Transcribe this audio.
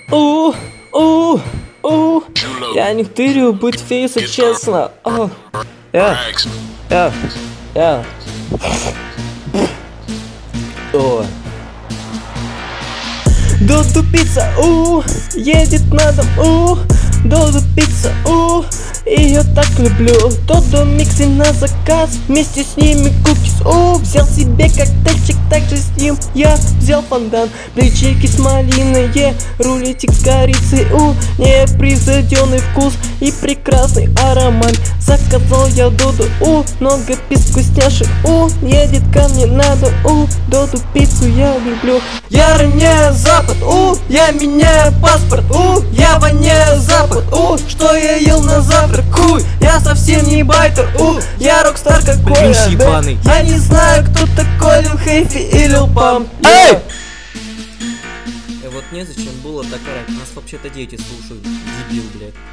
у, у, у. Я не тырю быть фейса, честно. Доду пицца, едет на дом, Доду пицца, ее так люблю. Доду миксы на заказ, вместе с ними кукис, взял себе коктейльчик, также с ним я взял фондан. Блинчики с малиной, рулетик с корицей, непревзойденный вкус и прекрасный аромат. Заказал я Доду, много пиц вкусняшек, едет ко мне на дом, Доду пиццу я люблю. Я роняю запад, я меняю паспорт, я воняю запад, что я ел на завтрак, я совсем не байтер, я рокстар какой, я не знаю, кто такой Лил Хейфи и Лил Памп. Эй! Вот незачем было так орать, нас вообще-то дети слушают, дебил, блядь.